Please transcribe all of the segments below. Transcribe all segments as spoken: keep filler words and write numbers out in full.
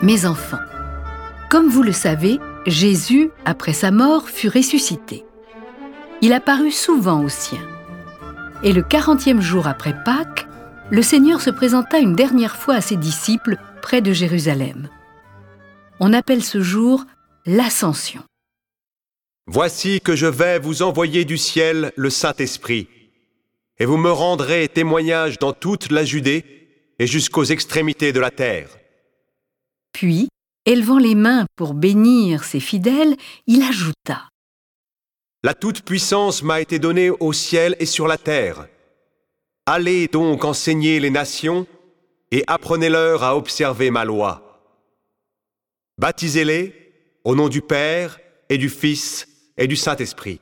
Mes enfants, comme vous le savez, Jésus, après sa mort, fut ressuscité. Il apparut souvent aux siens. Et le quarantième jour après Pâques, le Seigneur se présenta une dernière fois à ses disciples près de Jérusalem. On appelle ce jour l'Ascension. Voici que je vais vous envoyer du ciel le Saint-Esprit, et vous me rendrez témoignage dans toute la Judée et jusqu'aux extrémités de la terre. Puis, élevant les mains pour bénir ses fidèles, il ajouta : La toute-puissance m'a été donnée au ciel et sur la terre. Allez donc enseigner les nations et apprenez-leur à observer ma loi. Baptisez-les au nom du Père et du Fils et du Saint-Esprit.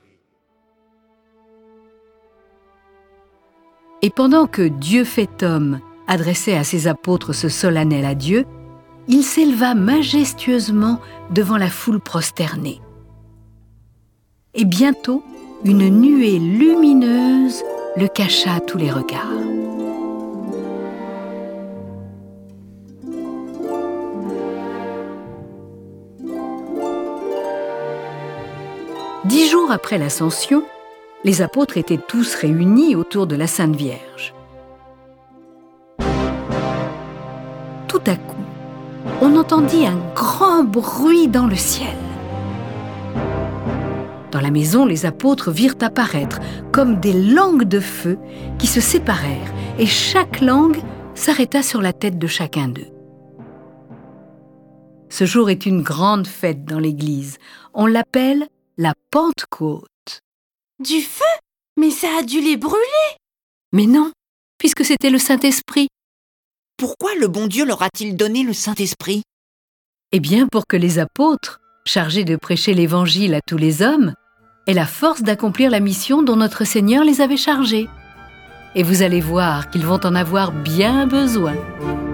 Et pendant que Dieu fait homme adressait à ses apôtres ce solennel adieu, il s'éleva majestueusement devant la foule prosternée. Et bientôt, une nuée lumineuse le cacha à tous les regards. Dix jours après l'Ascension, les apôtres étaient tous réunis autour de la Sainte Vierge. Tout à coup, on entendit un grand bruit dans le ciel. Dans la maison, les apôtres virent apparaître comme des langues de feu qui se séparèrent, et chaque langue s'arrêta sur la tête de chacun d'eux. Ce jour est une grande fête dans l'Église. On l'appelle la Pentecôte. Du feu? Mais ça a dû les brûler! Mais non, puisque c'était le Saint-Esprit. Pourquoi le bon Dieu leur a-t-il donné le Saint-Esprit? Eh bien, pour que les apôtres, chargés de prêcher l'Évangile à tous les hommes, aient la force d'accomplir la mission dont notre Seigneur les avait chargés. Et vous allez voir qu'ils vont en avoir bien besoin.